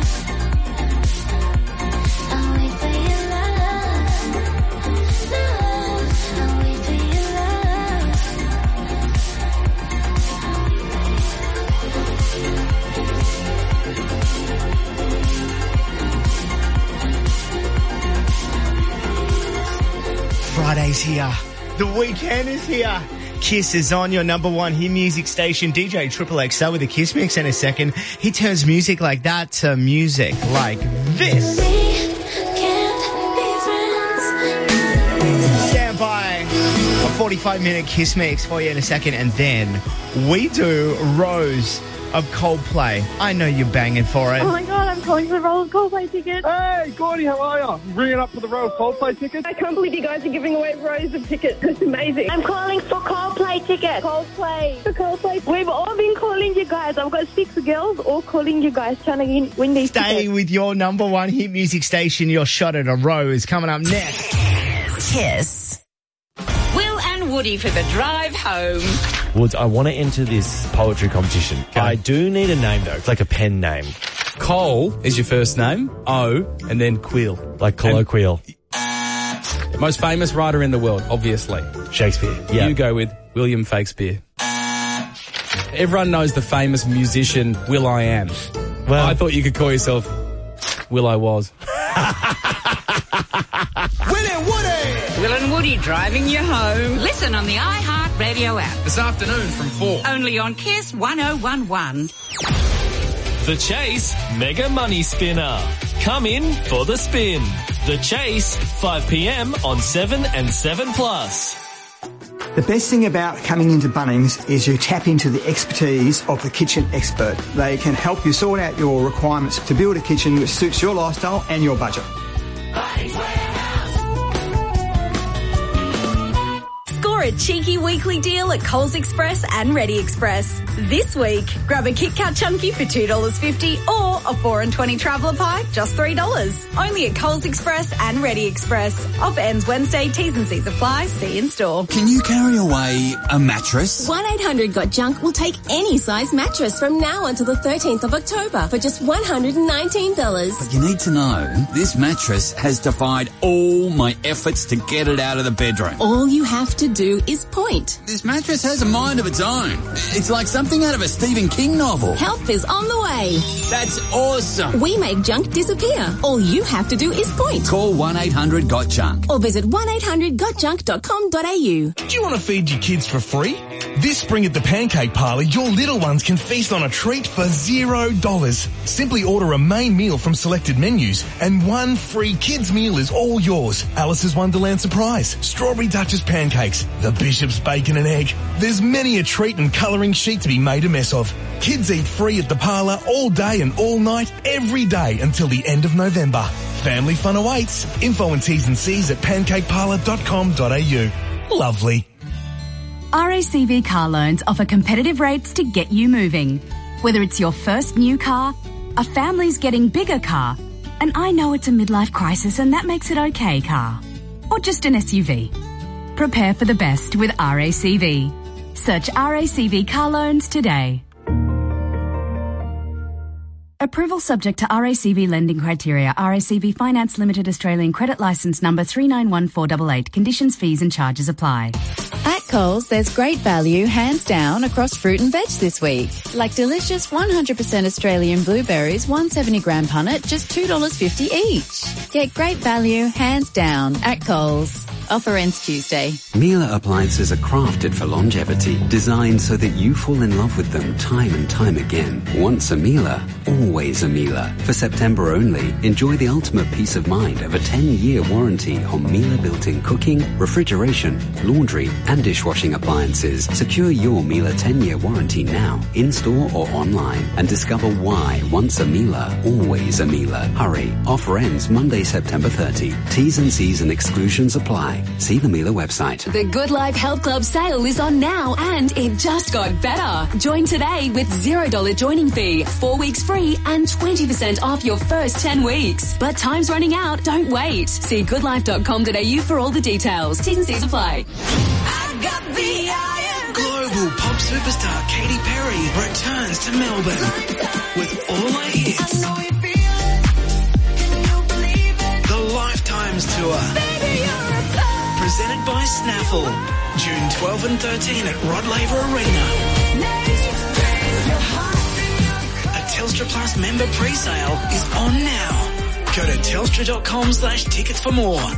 I'll wait for your love, my love, I'll wait for your love. Friday's here. The weekend is here. Kiss is on your number one hit music station. D J Triple X L with the Kiss Mix in a second. He turns music like that to music like this. Stand by. A forty-five minute Kiss Mix for you in a second. And then we do Rose of Coldplay. I know you're banging for it. Oh my god, I'm calling for the Roll of Coldplay tickets. Hey, Gordy, how are you? Ringing up for the Roll of Coldplay tickets? I can't believe you guys are giving away rows of tickets. It's amazing. I'm calling for Coldplay tickets. Coldplay. For Coldplay. We've all been calling you guys. I've got six girls all calling you guys, trying to win these Stay tickets. with your number one hit music station. Your shot at a Rose coming up next. Kiss. Will and Woody for the drive home. Woods, I want to enter this poetry competition. I do need a name, though. It's like a pen name. Cole is your first name, O, and then Quill. Like colloquial. And most famous writer in the world, obviously. Shakespeare. Yeah. You go with William Shakespeare. Everyone knows the famous musician Will I Am. Well, I thought you could call yourself Will I Was. Will and Woody! Will and Woody driving you home. Listen on the iHeart Radio app. This afternoon from four. Only on Kiss one oh one one. The Chase Mega Money Spinner. Come in for the spin. The Chase, five p.m. on seven and seven plus. The best thing about coming into Bunnings is you tap into the expertise of the kitchen expert. They can help you sort out your requirements to build a kitchen which suits your lifestyle and your Score or a cheeky weekly deal at Coles Express and Ready Express. This week, grab a Kit Kat Chunky for two dollars fifty or a four and twenty Traveller Pie, just three dollars. Only at Coles Express and Ready Express. Offer ends Wednesday, T's and C's apply. See in store. Can you carry away a mattress? one eight hundred got junk will take any size mattress from now until the thirteenth of October for just one hundred nineteen dollars. But you need to know, this mattress has defied all my efforts to get it out of the bedroom. All you have to do is point. This mattress has a mind of its own. It's like something out of a Stephen King novel. Help is on the way. That's awesome. We make junk disappear. All you have to do is point. Call one eight hundred got junk. Or visit one eight hundred got junk dot com dot a u. Do you want to feed your kids for free? This spring at the Pancake Parlour, your little ones can feast on a treat for zero dollars. Simply order a main meal from selected menus and one free kids meal is all yours. Alice's Wonderland Surprise, Strawberry Duchess Pancakes, the Bishop's Bacon and Egg. There's many a treat and colouring sheet to be made a mess of. Kids eat free at the parlour all day and all night, every day until the end of November. Family fun awaits. Info and T's and C's at pancake parlour dot com dot a u. Lovely. R A C V car loans offer competitive rates to get you moving. Whether it's your first new car, a family's getting bigger car, and I know it's a midlife crisis and that makes it okay car, or just an S U V. Prepare for the best with R A C V. Search R A C V car loans today. Approval subject to R A C V lending criteria. R A C V Finance Limited Australian Credit Licence number three nine one four eight eight. Conditions, fees and charges apply. At Coles, there's great value, hands down, across fruit and veg this week. Like delicious one hundred percent Australian blueberries, one hundred seventy gram punnet, just two dollars fifty each. Get great value, hands down, at Coles. Offer ends Tuesday. Miele appliances are crafted for longevity, designed so that you fall in love with them time and time again. Once a Miele, always a Miele. For September only, enjoy the ultimate peace of mind of a ten-year warranty on Miele built-in cooking, refrigeration, laundry and dishwashing appliances. Secure your Miele ten-year warranty now, in-store or online, and discover why once a Miele, always a Miele. Hurry. Offer ends Monday, September thirtieth. T's and C's and exclusions apply. See the Miele website. The Good Life Health Club sale is on now and it just got better. Join today with zero dollars joining fee, four weeks free and twenty percent off your first ten weeks. But time's running out. Don't wait. See good life dot com dot a u for all the details. T's and C's apply. I got the iron. Global pop superstar Katy Perry returns to Melbourne with all her hits. I know you feel it. Can you believe it? The Lifetimes Tour. Baby, you're a presented by Snaffle. June twelfth and thirteenth at Rod Laver Arena. A Telstra Plus member pre-sale is on now. Go to telstra dot com slash tickets for more.